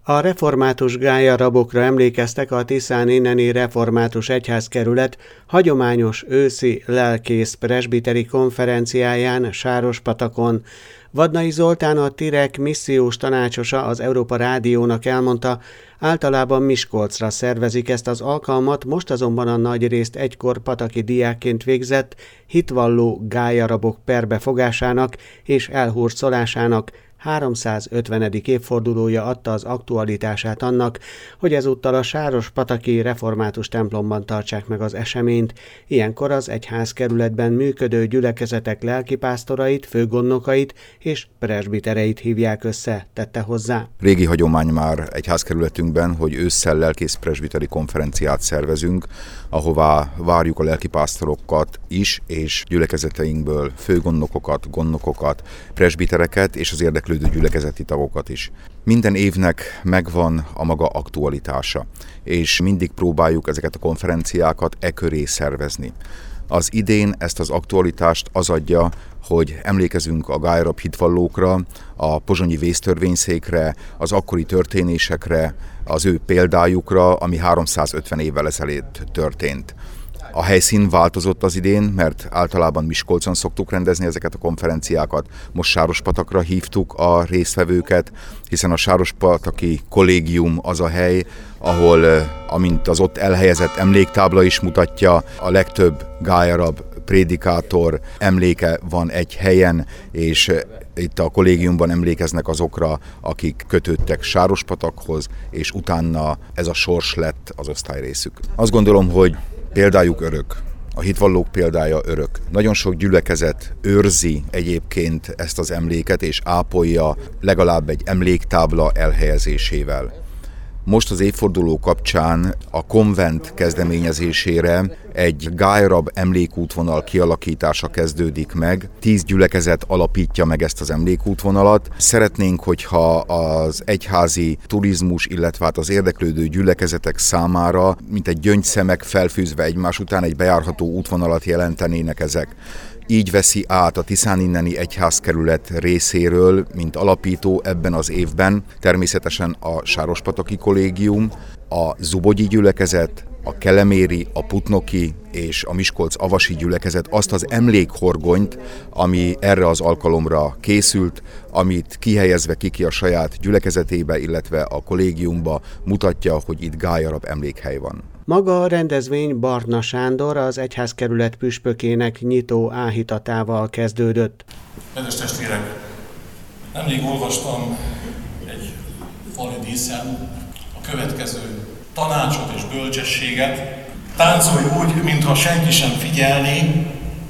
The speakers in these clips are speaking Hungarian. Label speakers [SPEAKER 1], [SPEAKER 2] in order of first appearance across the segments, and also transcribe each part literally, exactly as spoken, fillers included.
[SPEAKER 1] A református gályarabokra emlékeztek a Tiszán inneni református egyházkerület hagyományos őszi lelkész presbiteri konferenciáján Sárospatakon. Vadnai Zoltán, a Tirek missziós tanácsosa az Európa Rádiónak elmondta, általában Miskolcra szervezik ezt az alkalmat, most azonban a nagyrészt egykor pataki diákként végzett hitvalló gályarabok perbefogásának és elhurcolásának háromszázötvenedik évfordulója adta az aktualitását annak, hogy ezúttal a sárospataki református templomban tartsák meg az eseményt. Ilyenkor az egyházkerületben működő gyülekezetek lelkipásztorait, főgondnokait és presbitereit hívják össze, tette hozzá.
[SPEAKER 2] Régi hagyomány már egyházkerületünkben, hogy ősszel lelkész presbiteri konferenciát szervezünk, ahová várjuk a lelkipásztorokat is, és gyülekezeteinkből főgondnokokat, gondnokokat, presbitereket és az érdeklődő gyülekezeti tagokat is. Minden évnek megvan a maga aktualitása, és mindig próbáljuk ezeket a konferenciákat e köré szervezni. Az idén ezt az aktualitást az adja, hogy emlékezünk a gályarab hitvallókra, a pozsonyi vésztörvényszékre, az akkori történésekre, az ő példájukra, ami háromszázötven évvel ezelőtt történt. A helyszín változott az idén, mert általában Miskolcon szoktuk rendezni ezeket a konferenciákat. Most Sárospatakra hívtuk a résztvevőket, hiszen a Sárospataki kollégium az a hely, ahol, amint az ott elhelyezett emléktábla is mutatja, a legtöbb gályarab prédikátor emléke van egy helyen, és itt a kollégiumban emlékeznek azokra, akik kötődtek Sárospatakhoz, és utána ez a sors lett az osztályrészük. Azt gondolom, hogy példájuk örök. A hitvallók példája örök. Nagyon sok gyülekezet őrzi egyébként ezt az emléket, és ápolja legalább egy emléktábla elhelyezésével. Most az évforduló kapcsán a konvent kezdeményezésére egy gályarab emlékútvonal kialakítása kezdődik meg. Tíz gyülekezet alapítja meg ezt az emlékútvonalat. Szeretnénk, hogyha az egyházi turizmus, illetve hát az érdeklődő gyülekezetek számára, mint egy gyöngyszemek felfűzve egymás után egy bejárható útvonalat jelentenének ezek. Így veszi át a Tiszán inneni egyházkerület részéről, mint alapító ebben az évben, természetesen a Sárospataki kollégium, a Zubogyi gyülekezet, a Keleméri, a Putnoki és a Miskolc-avasi gyülekezet azt az emlékhorgonyt, ami erre az alkalomra készült, amit kihelyezve kiki a saját gyülekezetébe, illetve a kollégiumba mutatja, hogy itt gályarab emlékhely van.
[SPEAKER 1] Maga a rendezvény Barna Sándor, az egyházkerület püspökének nyitó áhítatával kezdődött.
[SPEAKER 3] Kedves testvérek, nemrég olvastam egy fali díszen a következő tanácsot és bölcsességet. Táncolj úgy, mintha senki sem figyelné,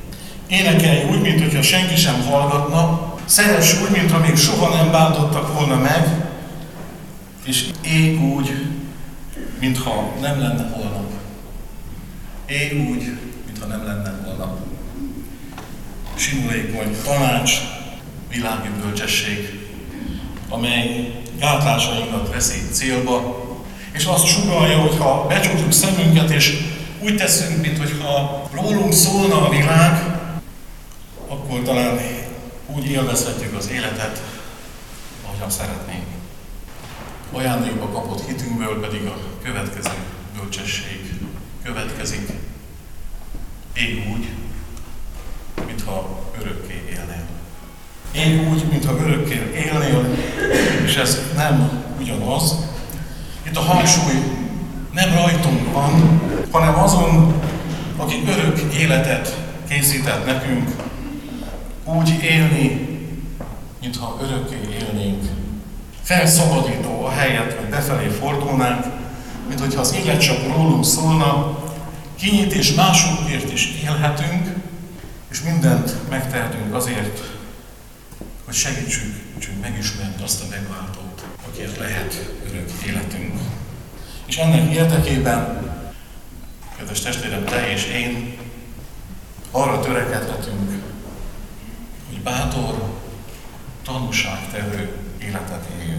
[SPEAKER 3] énekelj úgy, mintha senki sem hallgatna, szeress úgy, mintha még soha nem bántottak volna meg, és élj úgy, mintha nem lenne holnap. Élj úgy, mintha nem lenne holnap. Simulékony tanács, világi bölcsesség, amely gátlásainkat veszi célba, és azt sugallja, hogy ha becsukjuk szemünket, és úgy teszünk, mintha rólunk szólna a világ, akkor talán úgy élvezhetjük az életet, ahogyan szeretnénk. Ajándékba kapott hitünkből pedig a következő bölcsesség következik. Élj úgy, mintha örökké élnél. Élj úgy, mintha örökké élnél, és ez nem ugyanaz. Itt a hangsúly nem rajtunk van, hanem azon, aki örök életet készített nekünk, úgy élni, mintha örökké élnénk. Felszabadító a helyet, hogy befelé fordulnánk, mint hogyha az élet csak rólunk szólna, kinyit és másokért is élhetünk, és mindent megtehetünk azért, hogy segítsük, segítsük megismerni azt a megváltót, akiért lehet örök életünk. És ennek érdekében, kedves testvérem, te és én arra törekedhetünk, hogy bátor, tanúságtevő életet éljünk.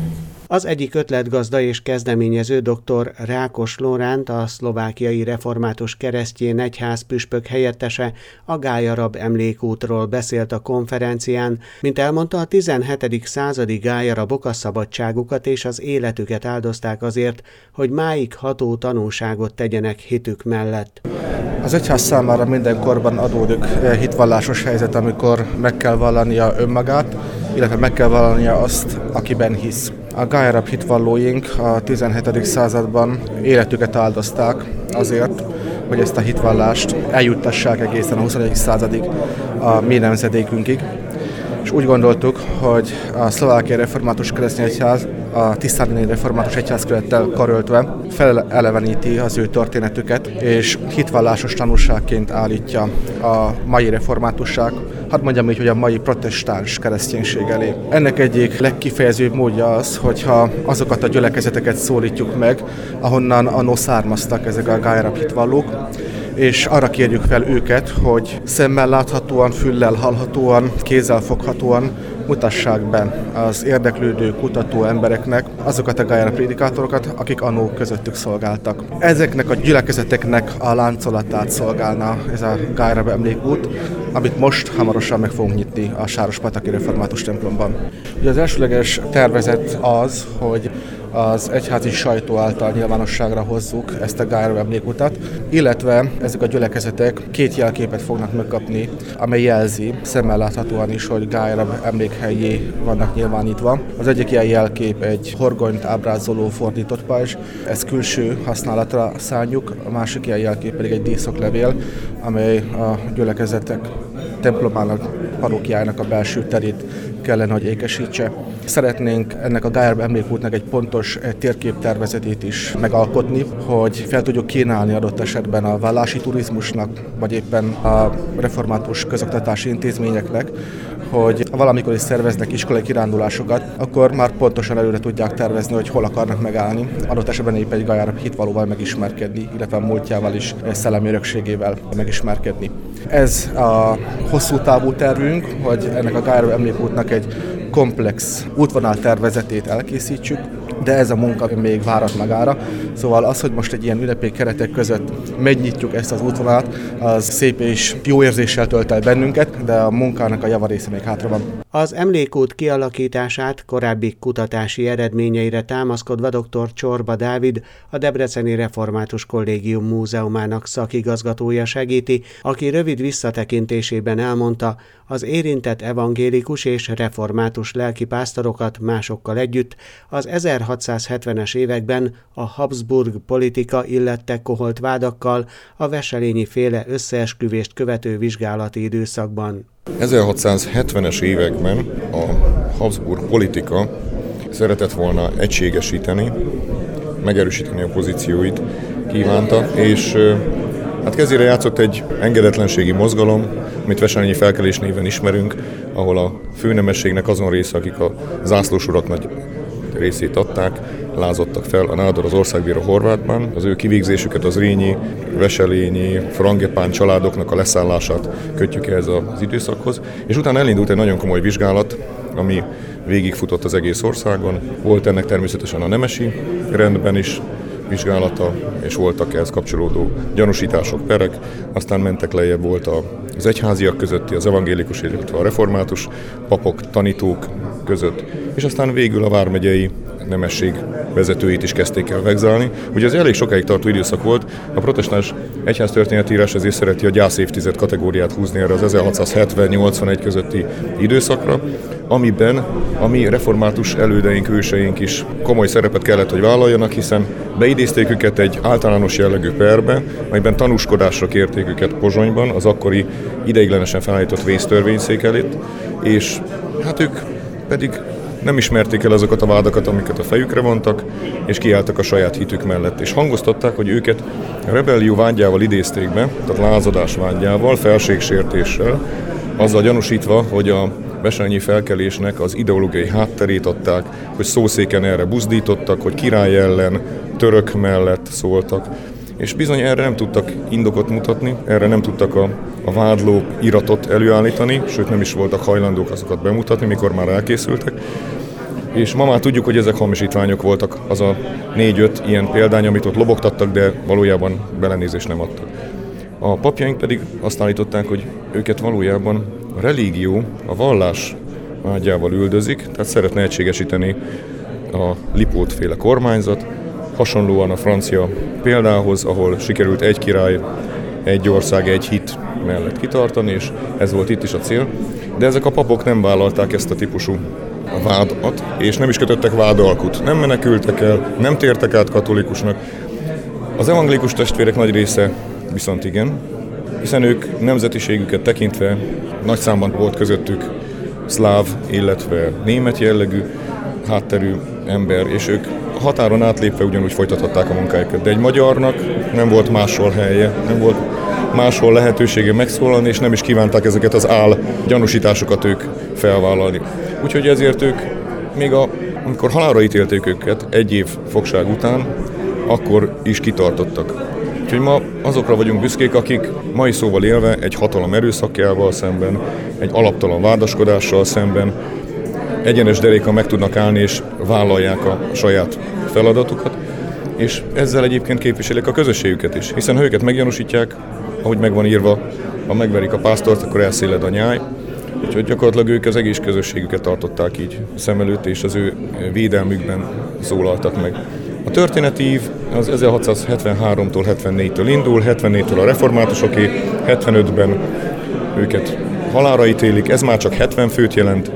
[SPEAKER 1] Az egyik ötletgazda és kezdeményező dr. Rákos Lóránt, a szlovákiai református keresztény egyház püspök helyettese a Gályarab emlékútról beszélt a konferencián. Mint elmondta, a tizenhetedik századi gályarabok a szabadságukat és az életüket áldozták azért, hogy máig ható tanúságot tegyenek hitük mellett.
[SPEAKER 4] Az egyház számára mindenkorban adódik hitvallásos helyzet, amikor meg kell vallania önmagát, illetve meg kell vallania azt, akiben hisz. A gályarab hitvallóink a tizenhetedik században életüket áldozták azért, hogy ezt a hitvallást eljuttassák egészen a huszonegyedik századig a mi nemzedékünkig. És úgy gondoltuk, hogy a szlovákiai református keresztény egyház a tisztáni református egyházkörettel karöltve feleleveníti az ő történetüket, és hitvallásos tanúságként állítja a mai reformátusság, hadd mondjam így, hogy a mai protestáns kereszténység elé. Ennek egyik legkifejezőbb módja az, hogyha azokat a gyülekezeteket szólítjuk meg, ahonnan annó származtak ezek a gályarab hitvallók, és arra kérjük fel őket, hogy szemmel láthatóan, füllel hallhatóan, kézzel foghatóan mutassák be az érdeklődő, kutató embereknek azokat a gályarab prédikátorokat, akik annó közöttük szolgáltak. Ezeknek a gyülekezeteknek a láncolatát szolgálna ez a gályarab emlékút, amit most hamarosan meg fogunk nyitni a Sárospataki református templomban. Ugye az elsőleges tervezet az, hogy az egyházi sajtó által nyilvánosságra hozzuk ezt a gályarab emlékutat, illetve ezek a gyülekezetek két jelképet fognak megkapni, amely jelzi szemmel láthatóan is, hogy gályarab emlékhelyé vannak nyilvánítva. Az egyik ilyen jelkép egy horgonyt ábrázoló fordított pajzs, ezt külső használatra szánjuk, a másik ilyen jelkép pedig egy díszoklevél, amely a gyülekezetek templomának, parókiájának a belső terét kellene, hogy ékesítse. Szeretnénk ennek a gályarab emlékútnak egy pontos térképtervezetét is megalkotni, hogy fel tudjuk kínálni adott esetben a vallási turizmusnak, vagy éppen a református közoktatási intézményeknek, hogy valamikor is szerveznek iskolai kirándulásokat, akkor már pontosan előre tudják tervezni, hogy hol akarnak megállni, adott esetben épp egy gályarab hitvallóval megismerkedni, illetve a múltjával is, szellemi örökségével megismerkedni. Ez a hosszú távú tervünk, hogy ennek a gályarab emlékútnak egy komplex útvonal tervezetét elkészítsük, de ez a munka még várat magára. Szóval az, hogy most egy ilyen ünnepi keretek között megnyitjuk ezt az útvonalat, az szép és jó érzéssel tölt el bennünket, de a munkának a javarésze még hátra van.
[SPEAKER 1] Az emlékút kialakítását korábbi kutatási eredményeire támaszkodva dr. Csorba Dávid, a Debreceni Református Kollégium Múzeumának szakigazgatója segíti, aki rövid visszatekintésében elmondta, az érintett evangélikus és református lelkipásztorokat másokkal együtt az ezerhatszázhetvenes években a Habsburg politika illette koholt vádakkal a Wesselényi féle összeesküvést követő vizsgálati időszakban.
[SPEAKER 5] ezerhatszázhetvenes években a Habsburg politika szeretett volna egységesíteni, megerősíteni a pozícióit kívánta, és hát kezére játszott egy engedetlenségi mozgalom, amit Wesselényi felkelés néven ismerünk, ahol a főnemességnek azon része, akik a zászlósurak nagy részét adták, lázadtak fel, a nádor az országbíró Horvátban. Az ő kivégzésüket az rényi, wesselényi, frangepán családoknak a leszállását kötjük ehhez az időszakhoz. És utána elindult egy nagyon komoly vizsgálat, ami végigfutott az egész országon. Volt ennek természetesen a nemesi rendben is vizsgálata, és voltak ehhez kapcsolódó gyanúsítások, perek, aztán mentek lejjebb, volt az egyháziak közötti, az evangélikus, illetve a református papok, tanítók között, és aztán végül a vármegyei nemesség vezetőit is kezdték el vegzálni. Ugye ez elég sokáig tartó időszak volt, a protestáns egyháztörténetírás ezért szereti a gyászévtized kategóriát húzni erre az ezerhatszázhetven-nyolcvanegy közötti időszakra, amiben a mi református elődeink, őseink is komoly szerepet kellett, hogy vállaljanak, hiszen beidézték őket egy általános jellegű perbe, amelyben tanúskodásra kérték őket Pozsonyban, az akkori ideiglenesen felállított vésztörvényszék előtt, és hát ők pedig nem ismerték el azokat a vádakat, amiket a fejükre vontak, és kiálltak a saját hitük mellett. És hangoztatták, hogy őket rebellió vágyával idézték be, tehát lázadás vágyával, felségsértéssel, azzal gyanúsítva, hogy a wesselényi felkelésnek az ideológiai hátterét adták, hogy szószéken erre buzdítottak, hogy király ellen, török mellett szóltak. És bizony erre nem tudtak indokot mutatni, erre nem tudtak a, a vádló iratot előállítani, sőt nem is voltak hajlandók azokat bemutatni, mikor már elkészültek. És ma már tudjuk, hogy ezek hamisítványok voltak, az a négy-öt ilyen példány, amit ott lobogtattak, de valójában belenézést nem adtak. A papjaink pedig azt állították, hogy őket valójában a religió, a vallás ágyával üldözik, tehát szeretne egységesíteni a Lipót-féle kormányzat, hasonlóan a francia példához, ahol sikerült egy király, egy ország, egy hit mellett kitartani, és ez volt itt is a cél. De ezek a papok nem vállalták ezt a típusú vádat, és nem is kötöttek vádalkut. Nem menekültek el, nem tértek át katolikusnak. Az evangélikus testvérek nagy része viszont igen, hiszen ők nemzetiségüket tekintve nagy számban volt közöttük szláv, illetve német jellegű hátterű ember, és ők a határon átlépve ugyanúgy folytathatták a munkájukat. De egy magyarnak nem volt máshol helye, nem volt máshol lehetősége megszólalni, és nem is kívánták ezeket az áll gyanúsításokat ők felvállalni. Úgyhogy ezért ők, még a, amikor halálra ítélték őket egy év fogság után, akkor is kitartottak. Úgyhogy ma azokra vagyunk büszkék, akik mai szóval élve egy hatalom erőszakjával szemben, egy alaptalan vádaskodással szemben egyenes derékkal meg tudnak állni és vállalják a saját feladatukat, és ezzel egyébként képviselik a közösségüket is, hiszen ha őket meggyanúsítják, ahogy meg van írva, ha megverik a pásztort, akkor elszéled a nyáj, úgyhogy gyakorlatilag ők az egész közösségüket tartották így szem előtt, és az ő védelmükben szólaltak meg. A történeti ív az ezerhatszázhetvenháromtól hetvennégytől indul, hetvennégytől a reformátusoké, hetvenötben őket halálra ítélik, ez már csak hetven főt jelent,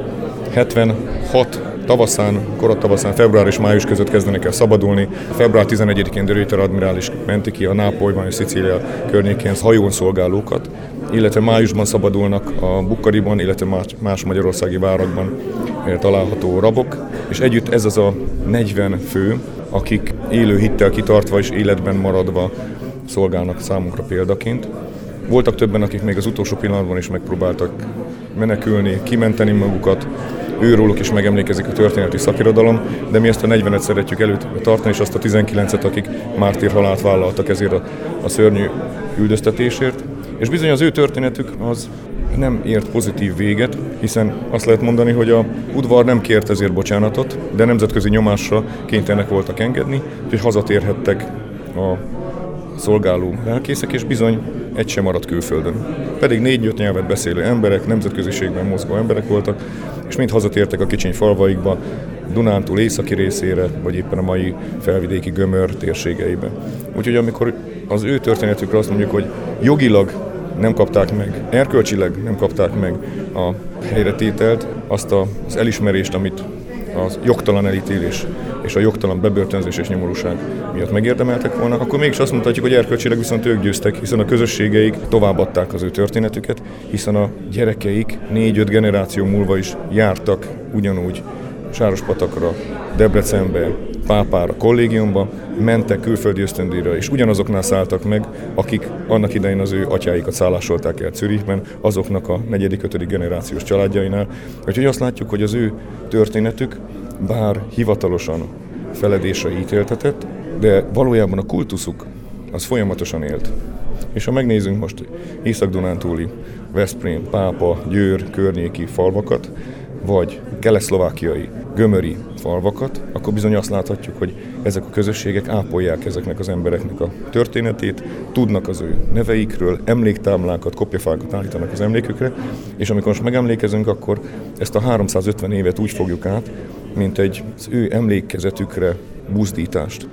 [SPEAKER 5] hetvenhat tavaszán, korai tavaszán, február és május között kezdenek el szabadulni. február tizenegyedikén de Ruyter admirális menti ki a Nápolyban és Szicília környékén hajón szolgálókat, illetve májusban szabadulnak a Bukkariban, illetve más, más magyarországi várakban található rabok, és együtt ez az a negyven fő, akik élő hittel kitartva és életben maradva szolgálnak számunkra példaként. Voltak többen, akik még az utolsó pillanatban is megpróbáltak menekülni, kimenteni magukat, őróluk is megemlékezik a történeti szakirodalom, de mi ezt a negyvenet szeretjük előtt tartani, és azt a tizenkilencet, akik mártírhalált vállaltak ezért a, a szörnyű üldöztetésért. És bizony az ő történetük az nem ért pozitív véget, hiszen azt lehet mondani, hogy a udvar nem kért ezért bocsánatot, de nemzetközi nyomásra kénytelenek voltak engedni, és hazatérhettek a szolgáló lelkészek, és bizony egy sem maradt külföldön. Pedig négy-öt nyelvet beszélő emberek, nemzetköziségben mozgó emberek voltak, és mind hazatértek a kicsiny falvaikba, Dunántúl északi részére, vagy éppen a mai felvidéki Gömör térségeibe. Úgyhogy amikor az ő történetükre azt mondjuk, hogy jogilag nem kapták meg, erkölcsileg nem kapták meg a helyretételt, azt az elismerést, amit az jogtalan elítélés és a jogtalan bebörtönzés és nyomorúság miatt megérdemeltek volna, akkor mégis azt mondhatjuk, hogy erkölcsileg viszont ők győztek, hiszen a közösségeik továbbadták az ő történetüket, hiszen a gyerekeik négy-öt generáció múlva is jártak ugyanúgy Sárospatakra, Debrecenbe, Pápára, kollégiumba, mentek külföldi ösztöndíjra, és ugyanazoknál szálltak meg, akik annak idején az ő atyáikat szállásolták el Zürichben, azoknak a negyedik-ötödik generációs családjainál. Úgyhogy azt látjuk, hogy az ő történetük, bár hivatalosan feledésre ítéltetett, de valójában a kultuszuk az folyamatosan élt. És ha megnézzünk most észak-dunántúli Veszprém, Pápa, Győr környéki falvakat, vagy kelet-szlovákiai, gömöri falvakat, akkor bizony azt láthatjuk, hogy ezek a közösségek ápolják ezeknek az embereknek a történetét, tudnak az ő neveikről, emléktáblákat, kopjafákat állítanak az emlékükre, és amikor most megemlékezünk, akkor ezt a háromszázötven évet úgy fogjuk át, mint egy az ő emlékezetükre buzdítást.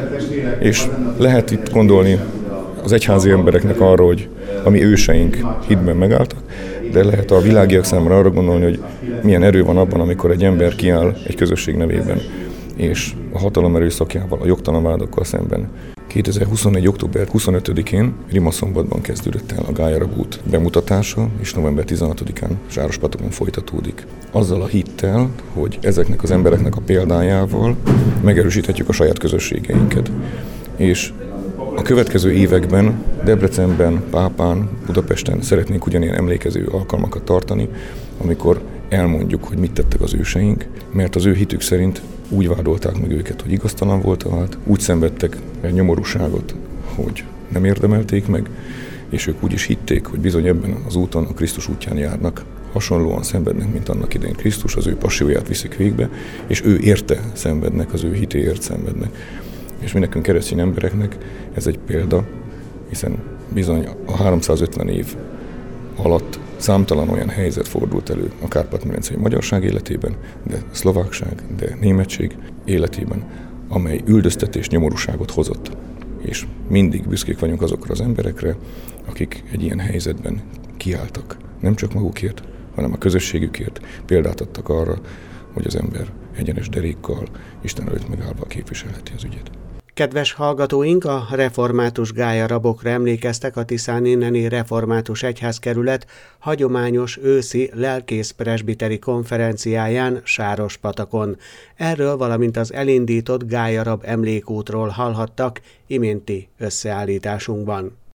[SPEAKER 5] És lehet itt gondolni az egyházi embereknek arra, hogy a mi őseink hitben megálltak, de lehet a világiak számára arra gondolni, hogy milyen erő van abban, amikor egy ember kiáll egy közösség nevében, és a hatalom erőszakjával, a jogtalan vádakkal szemben. kétezer-huszonnégy. október huszonötödikén Rimaszombatban kezdődött el a Gályarab út bemutatása, és november tizenhatodikán Sárospatakon folytatódik. Azzal a hittel, hogy ezeknek az embereknek a példájával megerősíthetjük a saját közösségeinket. És a következő években Debrecenben, Pápán, Budapesten szeretnénk ugyanilyen emlékező alkalmakat tartani, amikor elmondjuk, hogy mit tettek az őseink, mert az ő hitük szerint úgy vádolták meg őket, hogy igaztalan volt a vád, úgy szenvedtek egy nyomorúságot, hogy nem érdemelték meg, és ők úgy is hitték, hogy bizony ebben az úton, a Krisztus útján járnak, hasonlóan szenvednek, mint annak idején Krisztus, az ő passióját viszik végbe, és ő érte szenvednek, az ő hitéért szenvednek. És mi nekünk keresztény embereknek ez egy példa, hiszen bizony a háromszázötven év alatt számtalan olyan helyzet fordult elő a kárpát-medencei magyarság életében, de szlovákság, de németség életében, amely üldöztetés, nyomorúságot hozott. És mindig büszkék vagyunk azokra az emberekre, akik egy ilyen helyzetben kiálltak. Nem csak magukért, hanem a közösségükért példát adtak arra, hogy az ember egyenes derékkal, Isten előtt megállva képviselheti az ügyet.
[SPEAKER 1] Kedves hallgatóink, a református gályarabokra emlékeztek a Tiszáni Neni Református Egyházkerület hagyományos őszi lelkész presbiteri konferenciáján Sárospatakon. Erről, valamint az elindított gályarab emlékútról hallhattak iménti összeállításunkban.